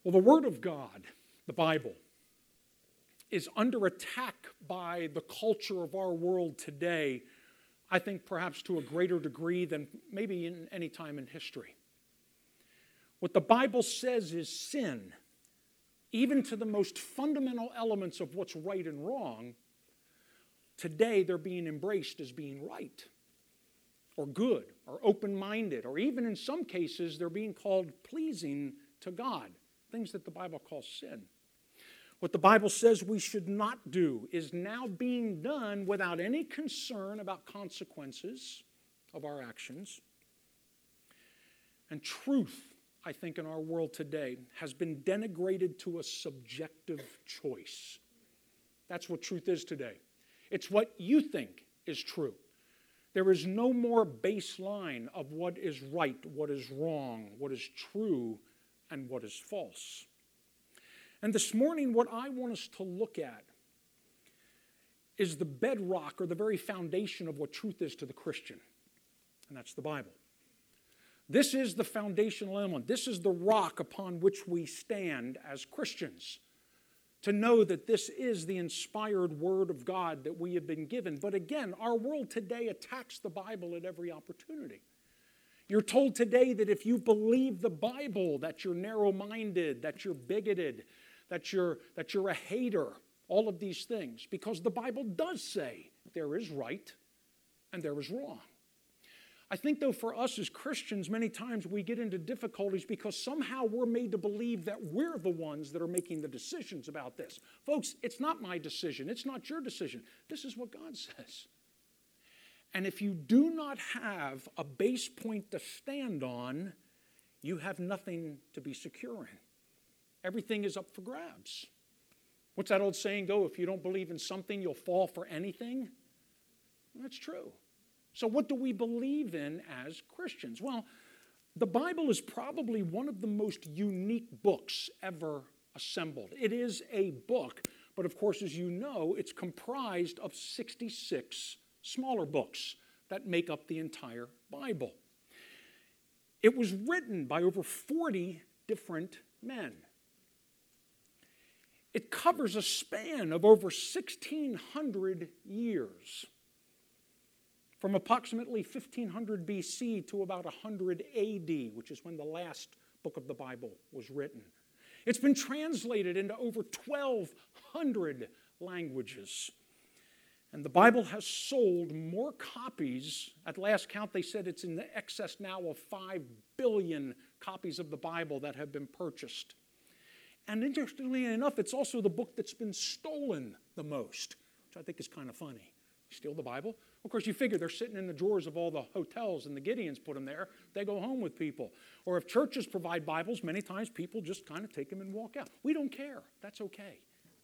Well, the Word of God, the Bible, is under attack by the culture of our world today, I think perhaps to a greater degree than maybe in any time in history. What the Bible says is sin, even to the most fundamental elements of what's right and wrong, today they're being embraced as being right, or good, or open-minded, or even in some cases they're being called pleasing to God, things that the Bible calls sin. What the Bible says we should not do is now being done without any concern about consequences of our actions. And truth, I think, in our world today has been denigrated to a subjective choice. That's what truth is today. It's what you think is true. There is no more baseline of what is right, what is wrong, what is true, and what is false. And this morning, what I want us to look at is the bedrock or the very foundation of what truth is to the Christian, and that's the Bible. This is the foundational element. This is the rock upon which we stand as Christians, to know that this is the inspired Word of God that we have been given. But again, our world today attacks the Bible at every opportunity. You're told today that if you believe the Bible, that you're narrow-minded, that you're bigoted, that you're a hater, all of these things, because the Bible does say there is right and there is wrong. I think, though, for us as Christians, many times we get into difficulties because somehow we're made to believe that we're the ones that are making the decisions about this. Folks, it's not my decision. It's not your decision. This is what God says. And if you do not have a base point to stand on, you have nothing to be secure in. Everything is up for grabs. What's that old saying go? If you don't believe in something, you'll fall for anything. That's true. So what do we believe in as Christians? Well, the Bible is probably one of the most unique books ever assembled. It is a book, but of course, as you know, it's comprised of 66 smaller books that make up the entire Bible. It was written by over 40 different men. It covers a span of over 1,600 years, from approximately 1500 BC to about 100 AD, which is when the last book of the Bible was written. It's been translated into over 1,200 languages. And the Bible has sold more copies. At last count, they said it's in the excess now of 5 billion copies of the Bible that have been purchased. And interestingly enough, it's also the book that's been stolen the most, which I think is kind of funny. You steal the Bible? Of course, you figure they're sitting in the drawers of all the hotels and the Gideons put them there. They go home with people. Or if churches provide Bibles, many times people just kind of take them and walk out. We don't care. That's okay.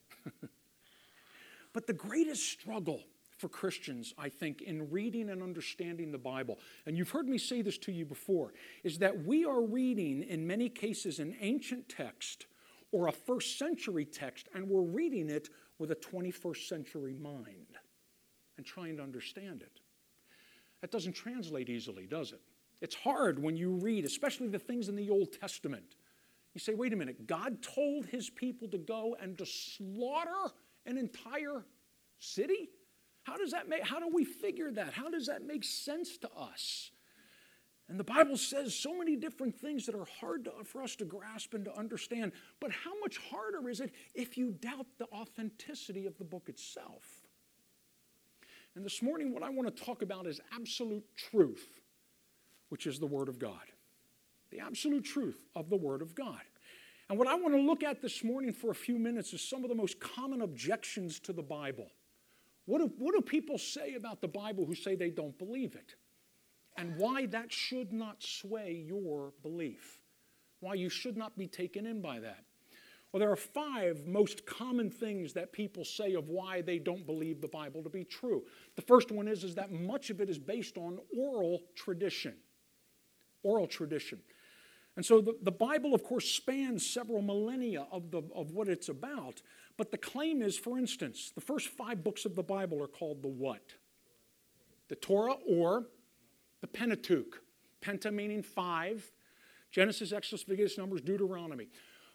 But the greatest struggle for Christians, I think, in reading and understanding the Bible, and you've heard me say this to you before, is that we are reading, in many cases, an ancient text or a first century text, and we're reading it with a 21st century mind and trying to understand it. That doesn't translate easily, does it? It's hard when you read, especially the things in the Old Testament. You say, wait a minute, God told his people to go and to slaughter an entire city? How do we figure that? How does that make sense to us? And the Bible says so many different things that are hard for us to grasp and to understand. But how much harder is it if you doubt the authenticity of the book itself? And this morning, what I want to talk about is absolute truth, which is the Word of God. The absolute truth of the Word of God. And what I want to look at this morning for a few minutes is some of the most common objections to the Bible. What do people say about the Bible who say they don't believe it? And why that should not sway your belief. Why you should not be taken in by that. Well, there are 5 most common things that people say of why they don't believe the Bible to be true. The first one is that much of it is based on oral tradition. Oral tradition. And so the Bible, of course, spans several millennia of what it's about. But the claim is, for instance, the first 5 books of the Bible are called the what? The Torah or the Pentateuch. Penta meaning 5. Genesis, Exodus, Leviticus, Numbers, Deuteronomy.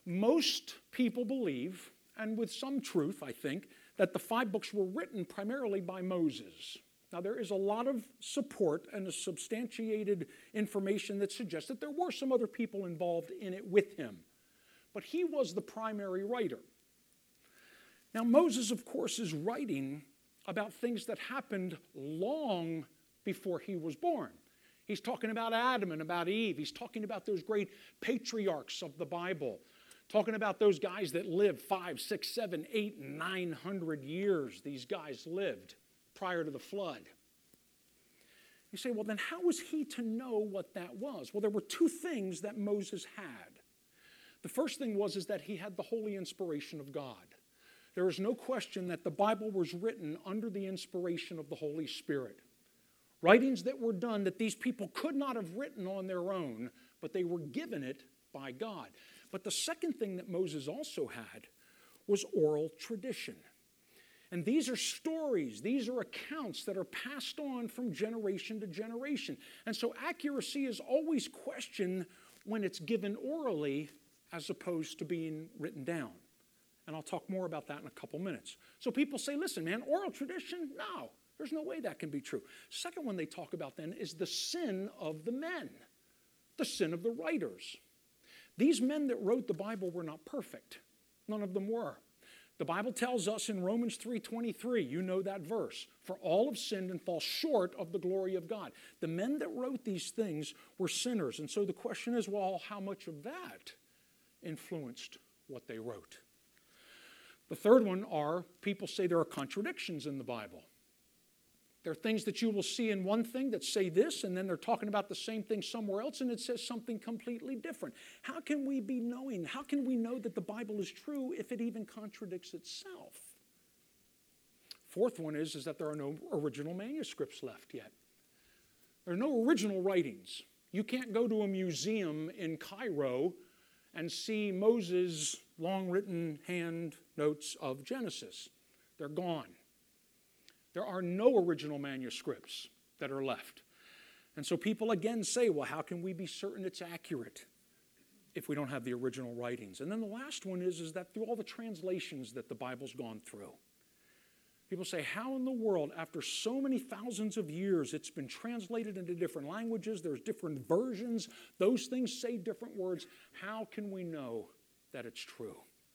Most people believe, and with some truth, I think, that the 5 books were written primarily by Moses. Now, there is a lot of support and a substantiated information that suggests that there were some other people involved in it with him. But he was the primary writer. Now, Moses, of course, is writing about things that happened long before he was born. He's talking about Adam and about Eve. He's talking about those great patriarchs of the Bible, talking about those guys that lived 5, 6, 7, 8, 900 years. These guys lived prior to the flood. You say, well, then how was he to know what that was? Well, there were 2 things that Moses had. The first thing is that he had the holy inspiration of God. There is no question that the Bible was written under the inspiration of the Holy Spirit. Writings that were done that these people could not have written on their own, but they were given it by God. But the second thing that Moses also had was oral tradition. And these are stories, these are accounts that are passed on from generation to generation. And so accuracy is always questioned when it's given orally as opposed to being written down. And I'll talk more about that in a couple minutes. So people say, listen, man, oral tradition? No, there's no way that can be true. Second one they talk about then is the sin of the men, the sin of the writers. These men that wrote the Bible were not perfect. None of them were. The Bible tells us in Romans 3:23, you know that verse, for all have sinned and fall short of the glory of God. The men that wrote these things were sinners. And so the question is, well, how much of that influenced what they wrote? The third one are, people say there are contradictions in the Bible. There are things that you will see in one thing that say this, and then they're talking about the same thing somewhere else, and it says something completely different. How can we be knowing? How can we know that the Bible is true if it even contradicts itself? Fourth one is that there are no original manuscripts left yet. There are no original writings. You can't go to a museum in Cairo and see Moses' long-written hand notes of Genesis. They're gone. There are no original manuscripts that are left. And so people again say, well, how can we be certain it's accurate if we don't have the original writings? And then the last one is that through all the translations that the Bible's gone through, people say, how in the world, after so many thousands of years, it's been translated into different languages, there's different versions, those things say different words, how can we know that it's true?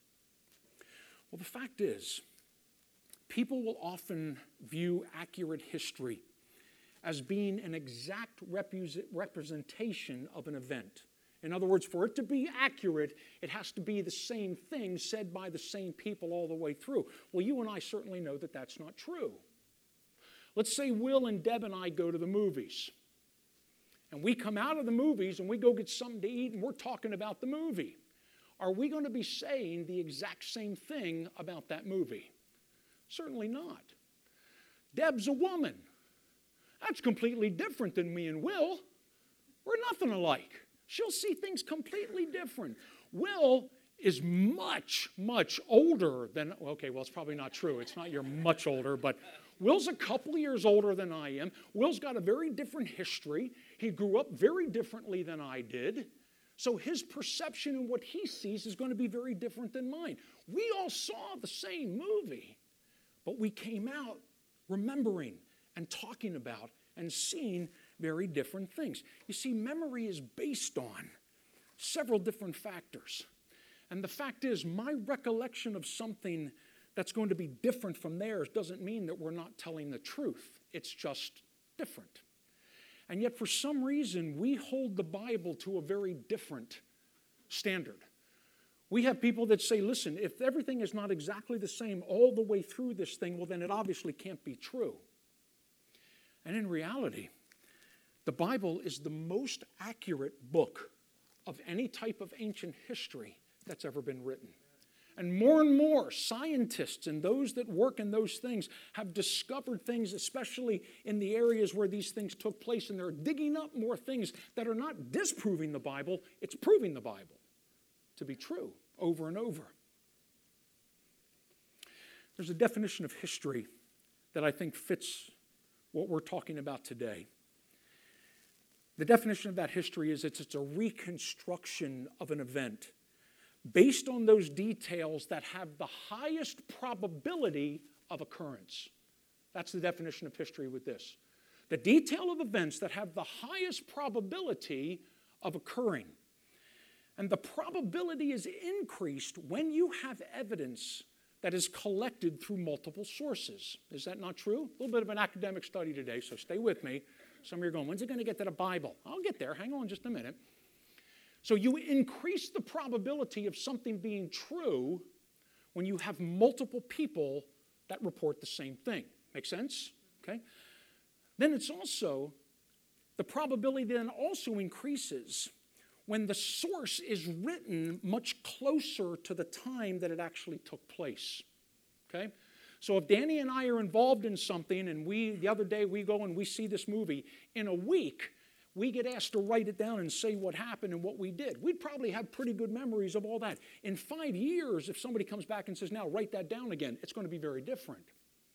Well, the fact is, people will often view accurate history as being an exact representation of an event. In other words, for it to be accurate, it has to be the same thing said by the same people all the way through. Well, you and I certainly know that that's not true. Let's say Will and Deb and I go to the movies. And we come out of the movies and we go get something to eat and we're talking about the movie. Are we going to be saying the exact same thing about that movie? Certainly not. Deb's a woman. That's completely different than me and Will. We're nothing alike. She'll see things completely different. Will is much, much older than, okay, well, it's probably not true. It's not you're much older, but Will's a couple years older than I am. Will's got a very different history. He grew up very differently than I did. So his perception and what he sees is going to be very different than mine. We all saw the same movie, but we came out remembering and talking about and seeing very different things. You see, memory is based on several different factors. And the fact is, my recollection of something that's going to be different from theirs doesn't mean that we're not telling the truth. It's just different. And yet, for some reason, we hold the Bible to a very different standard. We have people that say, listen, if everything is not exactly the same all the way through this thing, well, then it obviously can't be true. And in reality, the Bible is the most accurate book of any type of ancient history that's ever been written. And more scientists and those that work in those things have discovered things, especially in the areas where these things took place, and they're digging up more things that are not disproving the Bible, it's proving the Bible to be true over and over. There's a definition of history that I think fits what we're talking about today. The definition of that history is it's a reconstruction of an event based on those details that have the highest probability of occurrence. That's the definition of history with this. The detail of events that have the highest probability of occurring. And the probability is increased when you have evidence that is collected through multiple sources. Is that not true? A little bit of an academic study today, so stay with me. Some of you are going, when's it going to get to the Bible? I'll get there. Hang on just a minute. So you increase the probability of something being true when you have multiple people that report the same thing. Make sense? Okay. Then it's also, the probability then also increases when the source is written much closer to the time that it actually took place. Okay? So if Danny and I are involved in something and the other day we go and we see this movie, in a week we get asked to write it down and say what happened and what we did. We'd probably have pretty good memories of all that. In 5 years, if somebody comes back and says, now write that down again, it's going to be very different.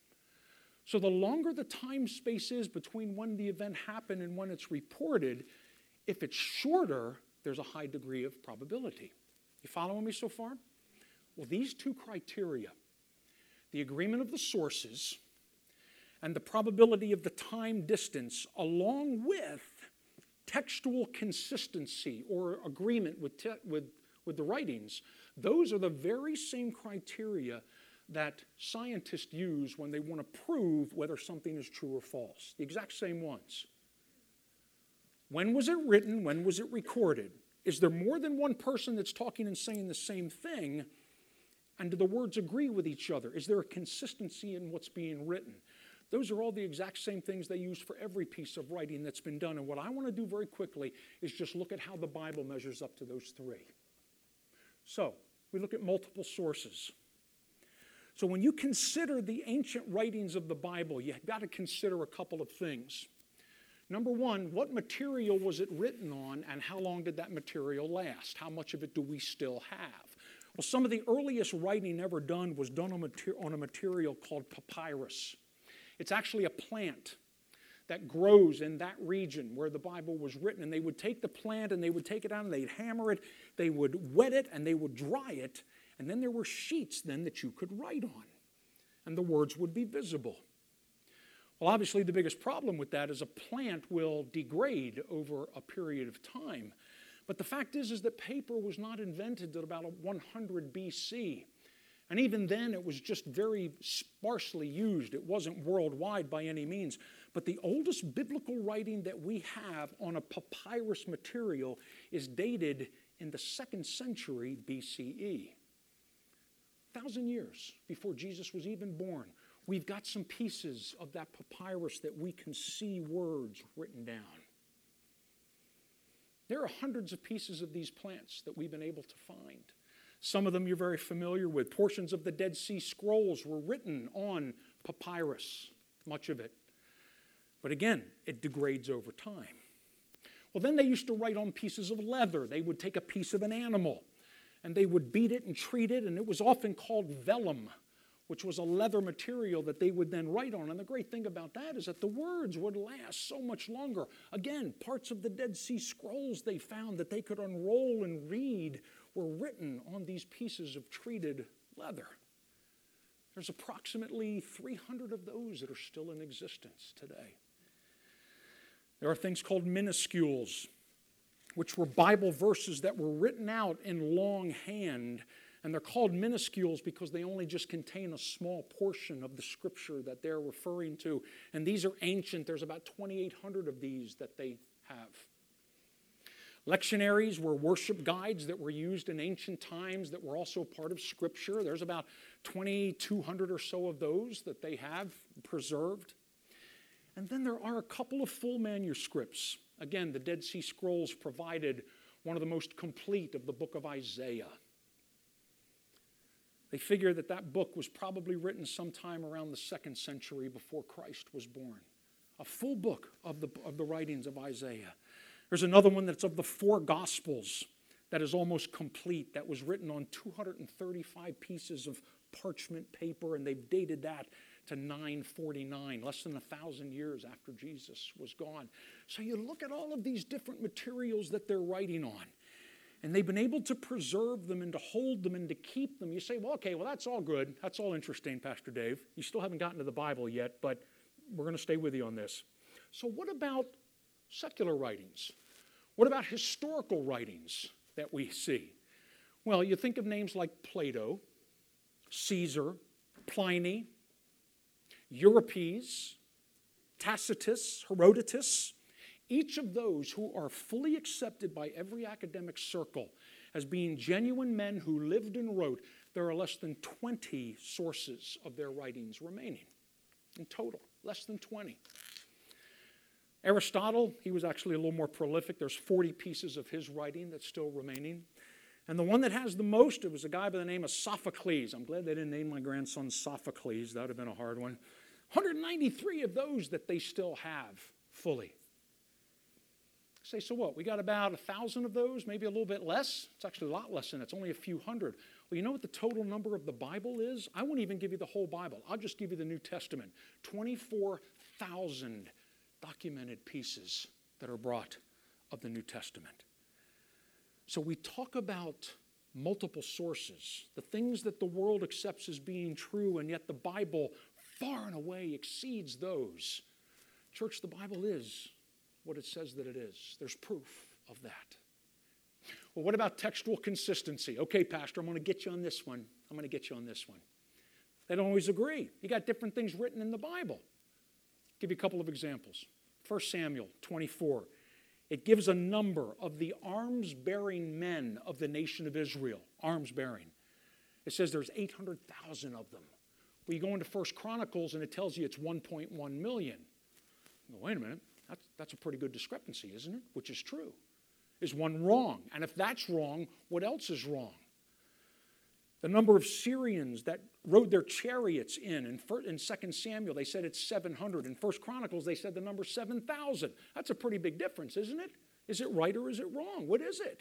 So the longer the time space is between when the event happened and when it's reported, if it's shorter, there's a high degree of probability. You following me so far? Well, these two criteria, the agreement of the sources and the probability of the time distance, along with textual consistency or agreement with the writings, those are the very same criteria that scientists use when they want to prove whether something is true or false. The exact same ones. When was it written? When was it recorded? Is there more than one person that's talking and saying the same thing? And do the words agree with each other? Is there a consistency in what's being written? Those are all the exact same things they use for every piece of writing that's been done. And what I want to do very quickly is just look at how the Bible measures up to those three. So, we look at multiple sources. So when you consider the ancient writings of the Bible, you've got to consider a couple of things. Number one, what material was it written on and how long did that material last? How much of it do we still have? Well, some of the earliest writing ever done was done on a material called papyrus. It's actually a plant that grows in that region where the Bible was written. And they would take the plant and they would take it out and they'd hammer it, they would wet it and they would dry it. And then there were sheets then that you could write on. And the words would be visible. Well, obviously the biggest problem with that is a plant will degrade over a period of time. But the fact is that paper was not invented until about 100 BC. And even then it was just very sparsely used. It wasn't worldwide by any means. But the oldest biblical writing that we have on a papyrus material is dated in the 2nd century BCE. 1,000 years before Jesus was even born. We've got some pieces of that papyrus that we can see words written down. There are hundreds of pieces of these plants that we've been able to find. Some of them you're very familiar with. Portions of the Dead Sea Scrolls were written on papyrus, much of it. But again, it degrades over time. Well, then they used to write on pieces of leather. They would take a piece of an animal and they would beat it and treat it, and it was often called vellum, which was a leather material that they would then write on. And the great thing about that is that the words would last so much longer. Again, parts of the Dead Sea Scrolls they found that they could unroll and read were written on these pieces of treated leather. There's approximately 300 of those that are still in existence today. There are things called minuscules, which were Bible verses that were written out in longhand. And they're called minuscules because they only just contain a small portion of the scripture that they're referring to. And these are ancient. There's about 2,800 of these that they have. Lectionaries were worship guides that were used in ancient times that were also part of scripture. There's about 2,200 or so of those that they have preserved. And then there are a couple of full manuscripts. Again, the Dead Sea Scrolls provided one of the most complete of the book of Isaiah. They figure that that book was probably written sometime around the 2nd century before Christ was born. A full book of the writings of Isaiah. There's another one that's of the 4 Gospels that is almost complete, that was written on 235 pieces of parchment paper, and they've dated that to 949, less than 1,000 years after Jesus was gone. So you look at all of these different materials that they're writing on, And they've been able to preserve them and to hold them and to keep them. You say, well, okay, well, that's all good. That's all interesting, Pastor Dave. You still haven't gotten to the Bible yet, but we're going to stay with you on this. So what about secular writings? What about historical writings that we see? Well, you think of names like Plato, Caesar, Pliny, Euripides, Tacitus, Herodotus. Each of those who are fully accepted by every academic circle as being genuine men who lived and wrote, there are less than 20 sources of their writings remaining in total, less than 20. Aristotle, he was actually a little more prolific. There's 40 pieces of his writing that's still remaining. And the one that has the most, it was a guy by the name of Sophocles. I'm glad they didn't name my grandson Sophocles. That would have been a hard one. 193 of those that they still have fully. Say, so what? We got about 1,000 of those, maybe a little bit less. It's actually a lot less than that. It's only a few hundred. Well, you know what the total number of the Bible is? I won't even give you the whole Bible. I'll just give you the New Testament. 24,000 documented pieces that are brought of the New Testament. So we talk about multiple sources, the things that the world accepts as being true, and yet the Bible far and away exceeds those. Church, the Bible is what it says that it is. There's proof of that. Well, what about textual consistency? Okay, Pastor, I'm going to get you on this one. I'm going to get you on this one. They don't always agree. You got different things written in the Bible. I'll give you a couple of examples. 1 Samuel 24. It gives a number of the arms-bearing men of the nation of Israel. Arms-bearing. It says there's 800,000 of them. Well, you go into 1 Chronicles and it tells you it's 1.1 million. Well, wait a minute. That's a pretty good discrepancy, isn't it? Which is true. Is one wrong? And if that's wrong, what else is wrong? The number of Syrians that rode their chariots in 2 Samuel, they said it's 700. In 1 Chronicles, they said the number 7,000. That's a pretty big difference, isn't it? Is it right or is it wrong? What is it?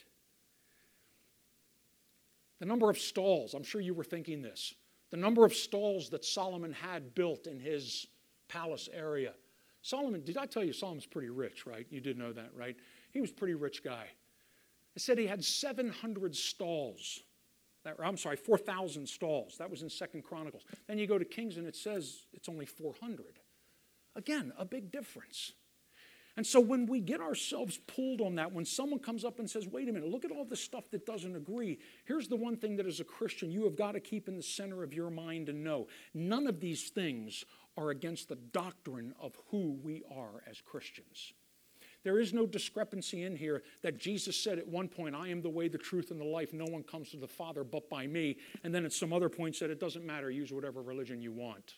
The number of stalls, I'm sure you were thinking this. The number of stalls that Solomon had built in his palace area. Solomon, did I tell you Solomon's pretty rich, right? You did know that, right? He was a pretty rich guy. It said he had 700 stalls. 4,000 stalls. That was in 2 Chronicles. Then you go to Kings and it says it's only 400. Again, a big difference. And so when we get ourselves pulled on that, when someone comes up and says, wait a minute, look at all the stuff that doesn't agree. Here's the one thing that as a Christian you have got to keep in the center of your mind and know. None of these things are against the doctrine of who we are as Christians. There is no discrepancy in here that Jesus said at one point, I am the way, the truth, and the life. No one comes to the Father but by me. And then at some other point said, it doesn't matter. Use whatever religion you want.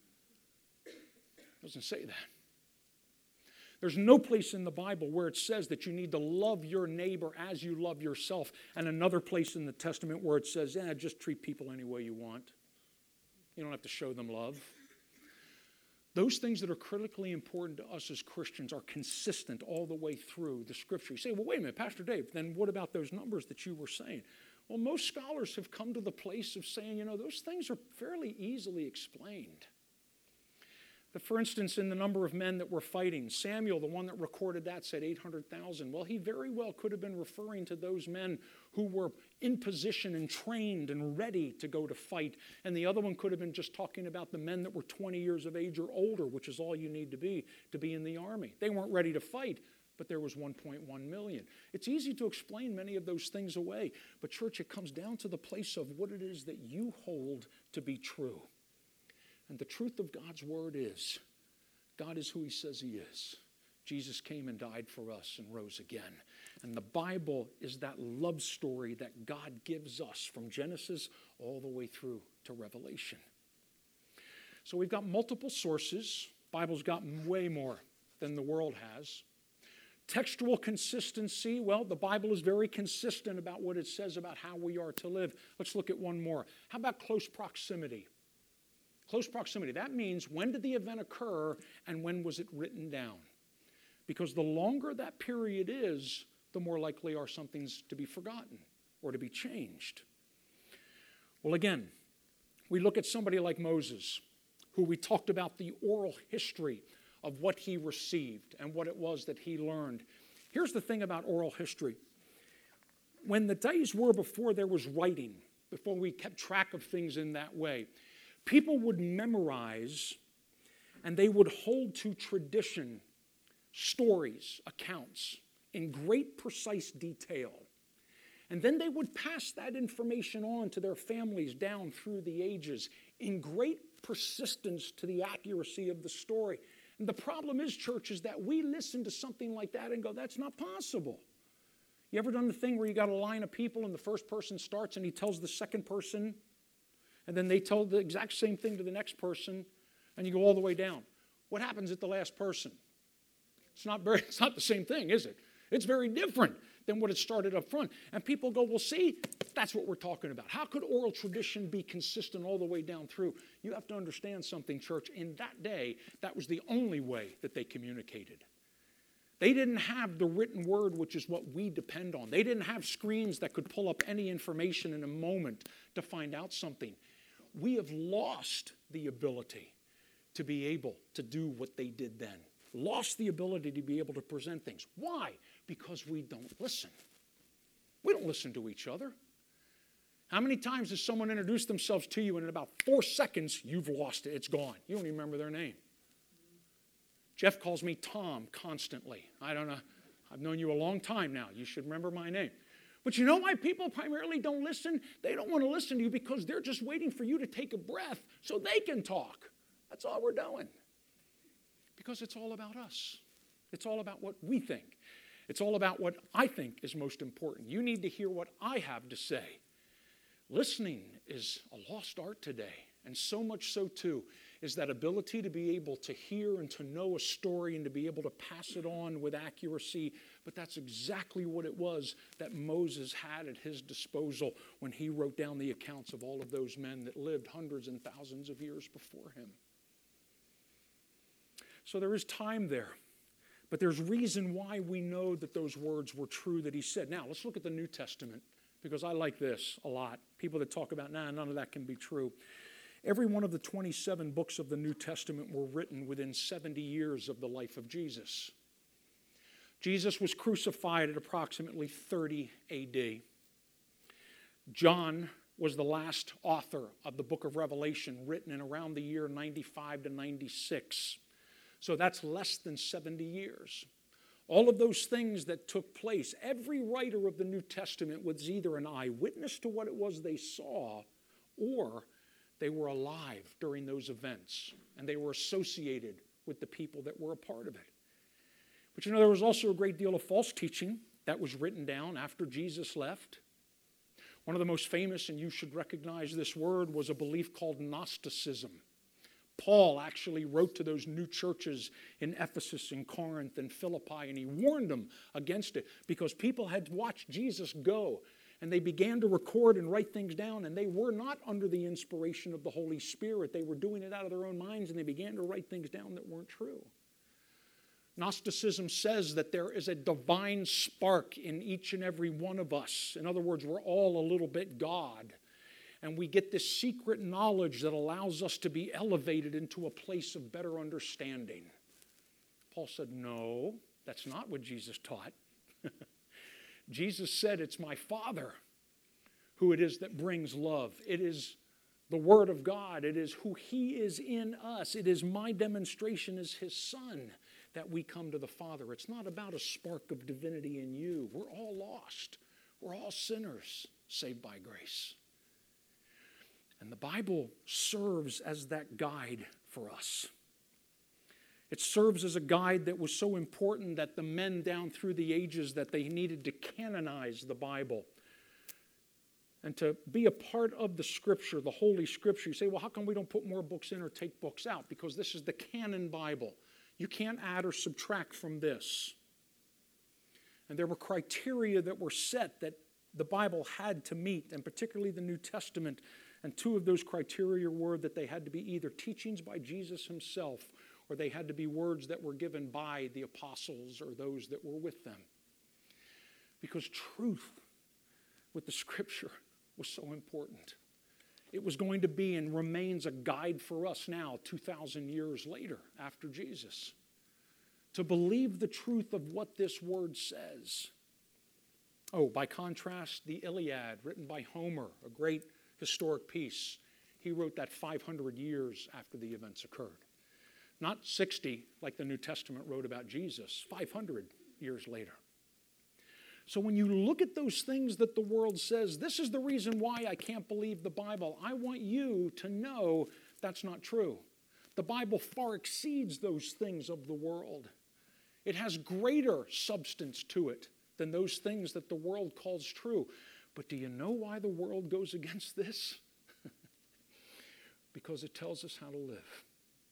It doesn't say that. There's no place in the Bible where it says that you need to love your neighbor as you love yourself. And another place in the Testament where it says, just treat people any way you want. You don't have to show them love. Those things that are critically important to us as Christians are consistent all the way through the Scripture. You say, well, wait a minute, Pastor Dave, then what about those numbers that you were saying? Well, most scholars have come to the place of saying, those things are fairly easily explained. But for instance, in the number of men that were fighting, Samuel, the one that recorded that, said 800,000. Well, he very well could have been referring to those men who were in position and trained and ready to go to fight. And the other one could have been just talking about the men that were 20 years of age or older, which is all you need to be in the army. They weren't ready to fight, but there was 1.1 million. It's easy to explain many of those things away. But church, it comes down to the place of what it is that you hold to be true. And the truth of God's word is, God is who he says he is. Jesus came and died for us and rose again. And the Bible is that love story that God gives us from Genesis all the way through to Revelation. So we've got multiple sources. Bible's got way more than the world has. Textual consistency, well, the Bible is very consistent about what it says about how we are to live. Let's look at one more. How about close proximity? Close proximity. That means when did the event occur and when was it written down? Because the longer that period is, the more likely are some things to be forgotten or to be changed. Well, again, we look at somebody like Moses, who we talked about the oral history of what he received and what it was that he learned. Here's the thing about oral history. when the days were before there was writing, before we kept track of things in that way, people would memorize and they would hold to tradition, stories, accounts in great precise detail. And then they would pass that information on to their families down through the ages in great persistence to the accuracy of the story. And the problem is, church, is that we listen to something like that and go, that's not possible. You ever done the thing where you got a line of people and the first person starts and he tells the second person, and then they tell the exact same thing to the next person, and you go all the way down? What happens at the last person? It's not the same thing, is it? It's very different than what it started up front. And people go, well, see, that's what we're talking about. How could oral tradition be consistent all the way down through? You have to understand something, church. In that day, that was the only way that they communicated. They didn't have the written word, which is what we depend on. They didn't have screens that could pull up any information in a moment to find out something. We have lost the ability to be able to do what they did then. Lost the ability to be able to present things. Why? Because we don't listen. We don't listen to each other. How many times has someone introduced themselves to you and in about 4 seconds, you've lost it, it's gone. You don't even remember their name. Jeff calls me Tom constantly. I don't know. I've known you a long time now. You should remember my name. But you know why people primarily don't listen? They don't want to listen to you because they're just waiting for you to take a breath so they can talk. That's all we're doing. Because it's all about us. It's all about what we think. It's all about what I think is most important. You need to hear what I have to say. Listening is a lost art today. And so much so, too, is that ability to be able to hear and to know a story and to be able to pass it on with accuracy. But that's exactly what it was that Moses had at his disposal when he wrote down the accounts of all of those men that lived hundreds and thousands of years before him. So there is time there. But there's reason why we know that those words were true that he said. Now, let's look at the New Testament, because I like this a lot. People that talk about, none of that can be true. Every one of the 27 books of the New Testament were written within 70 years of the life of Jesus. Jesus was crucified at approximately 30 AD. John was the last author of the book of Revelation, written in around the year 95 to 96. So that's less than 70 years. All of those things that took place, every writer of the New Testament was either an eyewitness to what it was they saw, or they were alive during those events, and they were associated with the people that were a part of it. But you know, there was also a great deal of false teaching that was written down after Jesus left. One of the most famous, and you should recognize this word, was a belief called Gnosticism. Paul actually wrote to those new churches in Ephesus and Corinth and Philippi, and he warned them against it because people had watched Jesus go, and they began to record and write things down, and they were not under the inspiration of the Holy Spirit. They were doing it out of their own minds, and they began to write things down that weren't true. Gnosticism says that there is a divine spark in each and every one of us. In other words, we're all a little bit God. And we get this secret knowledge that allows us to be elevated into a place of better understanding. Paul said, no, that's not what Jesus taught. Jesus said, it's my Father who it is that brings love. It is the Word of God. It is who He is in us. It is my demonstration as His Son that we come to the Father. It's not about a spark of divinity in you. We're all lost. We're all sinners saved by grace. And the Bible serves as that guide for us. It serves as a guide that was so important that the men down through the ages that they needed to canonize the Bible and to be a part of the Scripture, the Holy Scripture. You say, well, how come we don't put more books in or take books out? Because this is the canon Bible. You can't add or subtract from this. And there were criteria that were set that the Bible had to meet, and particularly the New Testament. And two of those criteria were that they had to be either teachings by Jesus himself, or they had to be words that were given by the apostles or those that were with them. Because truth with the Scripture was so important. It was going to be and remains a guide for us now, 2,000 years later, after Jesus. To believe the truth of what this word says. Oh, by contrast, the Iliad, written by Homer, a great historic piece, he wrote that 500 years after the events occurred. Not 60, like the New Testament wrote about Jesus, 500 years later. So when you look at those things that the world says, this is the reason why I can't believe the Bible, I want you to know that's not true. The Bible far exceeds those things of the world. It has greater substance to it than those things that the world calls true. But do you know why the world goes against this? Because it tells us how to live.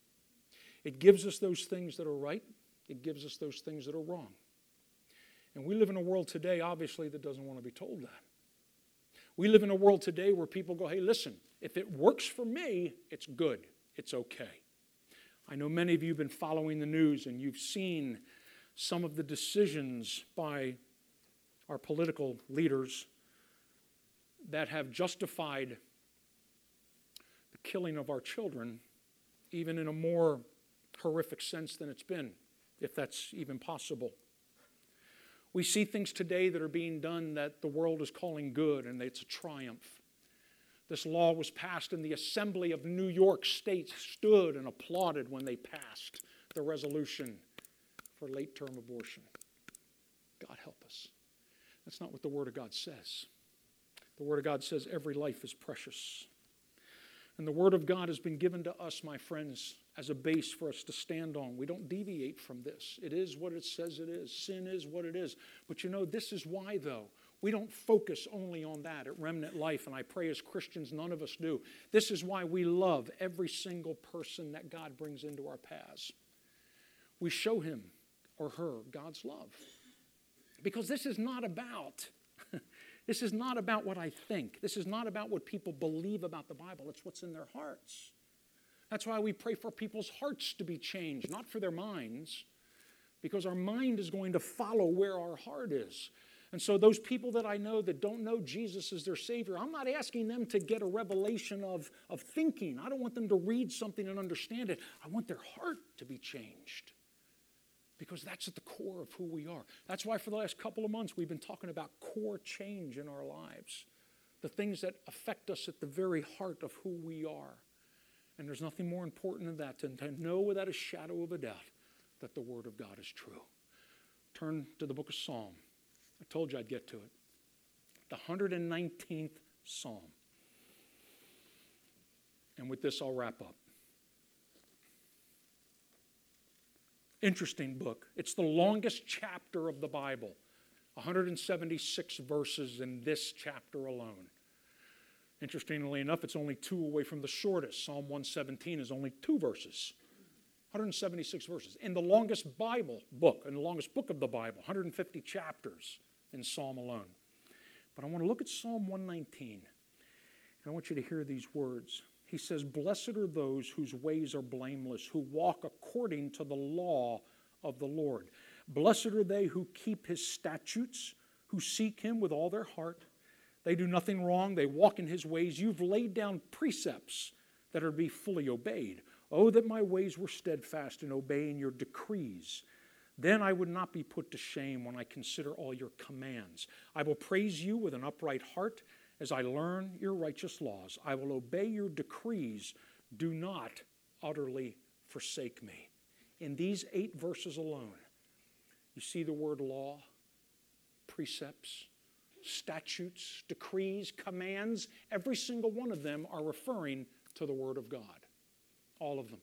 It gives us those things that are right. It gives us those things that are wrong. And we live in a world today, obviously, that doesn't want to be told that. We live in a world today where people go, hey, listen, if it works for me, it's good. It's okay. I know many of you have been following the news and you've seen some of the decisions by our political leaders that have justified the killing of our children, even in a more horrific sense than it's been, if that's even possible. We see things today that are being done that the world is calling good, and it's a triumph. This law was passed, and the Assembly of New York State stood and applauded when they passed the resolution for late-term abortion. God help us. That's not what the Word of God says. The Word of God says every life is precious. And the Word of God has been given to us, my friends, as a base for us to stand on. We don't deviate from this. It is what it says it is. Sin is what it is. But you know, this is why, though, we don't focus only on that at Remnant Life, and I pray as Christians none of us do. This is why we love every single person that God brings into our paths. We show him or her God's love. Because this is not about this is not about what I think. This is not about what people believe about the Bible. It's what's in their hearts. That's why we pray for people's hearts to be changed, not for their minds, because our mind is going to follow where our heart is. And so those people that I know that don't know Jesus as their Savior, I'm not asking them to get a revelation of thinking. I don't want them to read something and understand it. I want their heart to be changed. Because that's at the core of who we are. That's why for the last couple of months we've been talking about core change in our lives. The things that affect us at the very heart of who we are. And there's nothing more important than that, to know without a shadow of a doubt that the Word of God is true. Turn to the book of Psalm. I told you I'd get to it. The 119th Psalm. And with this I'll wrap up. Interesting book. It's the longest chapter of the Bible. 176 verses in this chapter alone. Interestingly enough, it's only 2 away from the shortest. Psalm 117 is only 2 verses. 176 verses. In the longest Bible book, in the longest book of the Bible, 150 chapters in Psalm alone. But I want to look at Psalm 119. And I want you to hear these words. He says, "Blessed are those whose ways are blameless, who walk according to the law of the Lord. Blessed are they who keep his statutes, who seek him with all their heart. They do nothing wrong, they walk in his ways. You've laid down precepts that are to be fully obeyed. Oh, that my ways were steadfast in obeying your decrees. Then I would not be put to shame when I consider all your commands. I will praise you with an upright heart as I learn your righteous laws. I will obey your decrees. Do not utterly forsake me." In these 8 verses alone, you see the word law, precepts, statutes, decrees, commands. Every single one of them are referring to the Word of God. All of them.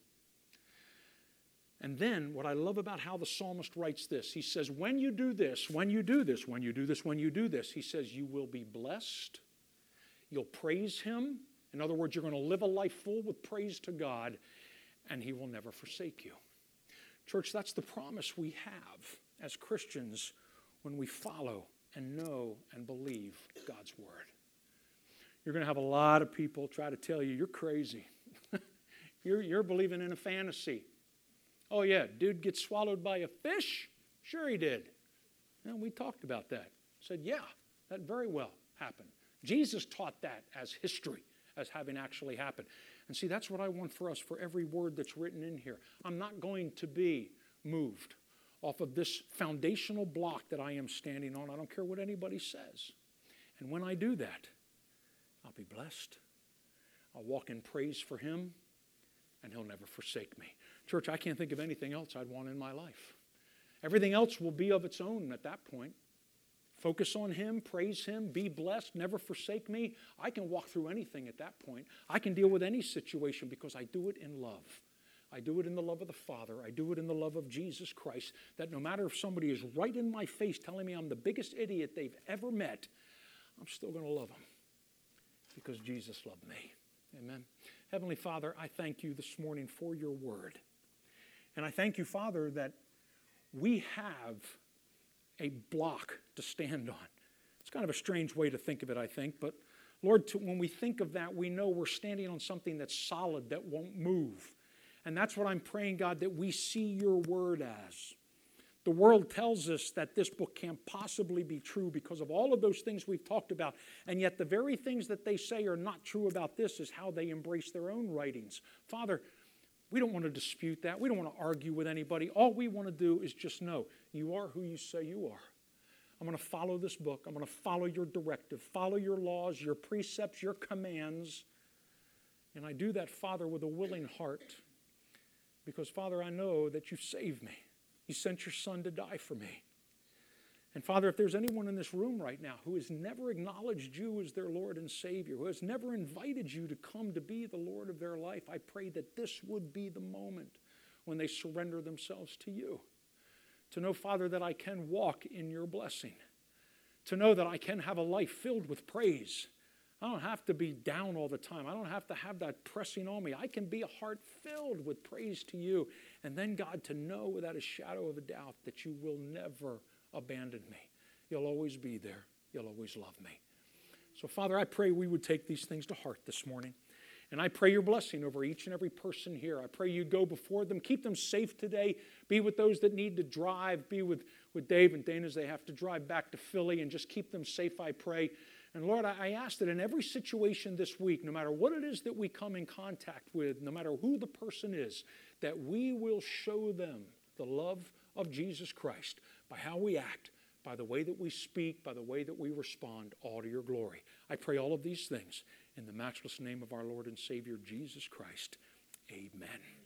And then what I love about how the psalmist writes this, he says, when you do this, when you do this, when you do this, when you do this, he says, you will be blessed. You'll praise him. In other words, you're going to live a life full with praise to God, and he will never forsake you. Church, that's the promise we have as Christians when we follow and know and believe God's Word. You're going to have a lot of people try to tell you, you're crazy. You're believing in a fantasy. Oh yeah, dude gets swallowed by a fish? Sure he did. And we talked about that. Said, yeah, that very well happened. Jesus taught that as history, as having actually happened. And see, that's what I want for us, for every word that's written in here. I'm not going to be moved. off of this foundational block that I am standing on. I don't care what anybody says. And when I do that, I'll be blessed. I'll walk in praise for him, and he'll never forsake me. Church, I can't think of anything else I'd want in my life. Everything else will be of its own at that point. Focus on him, praise him, be blessed, never forsake me. I can walk through anything at that point. I can deal with any situation because I do it in love. I do it in the love of the Father. I do it in the love of Jesus Christ, that no matter if somebody is right in my face telling me I'm the biggest idiot they've ever met, I'm still going to love them because Jesus loved me. Amen. Heavenly Father, I thank you this morning for your word. And I thank you, Father, that we have a block to stand on. It's kind of a strange way to think of it, I think. But Lord, when we think of that, we know we're standing on something that's solid, that won't move. And that's what I'm praying, God, that we see your word as. The world tells us that this book can't possibly be true because of all of those things we've talked about. And yet the very things that they say are not true about this is how they embrace their own writings. Father, we don't want to dispute that. We don't want to argue with anybody. All we want to do is just know you are who you say you are. I'm going to follow this book. I'm going to follow your directive, follow your laws, your precepts, your commands. And I do that, Father, with a willing heart because, Father, I know that you saved me. You sent your Son to die for me. And Father, if there's anyone in this room right now who has never acknowledged you as their Lord and Savior, who has never invited you to come to be the Lord of their life, I pray that this would be the moment when they surrender themselves to you. To know, Father, that I can walk in your blessing. To know that I can have a life filled with praise. I don't have to be down all the time. I don't have to have that pressing on me. I can be a heart filled with praise to you. And then, God, to know without a shadow of a doubt that you will never abandon me. You'll always be there. You'll always love me. So, Father, I pray we would take these things to heart this morning. And I pray your blessing over each and every person here. I pray you'd go before them. Keep them safe today. Be with those that need to drive. Be with Dave and Dana as they have to drive back to Philly. And just keep them safe, I pray. And Lord, I ask that in every situation this week, no matter what it is that we come in contact with, no matter who the person is, that we will show them the love of Jesus Christ by how we act, by the way that we speak, by the way that we respond, all to your glory. I pray all of these things in the matchless name of our Lord and Savior, Jesus Christ. Amen.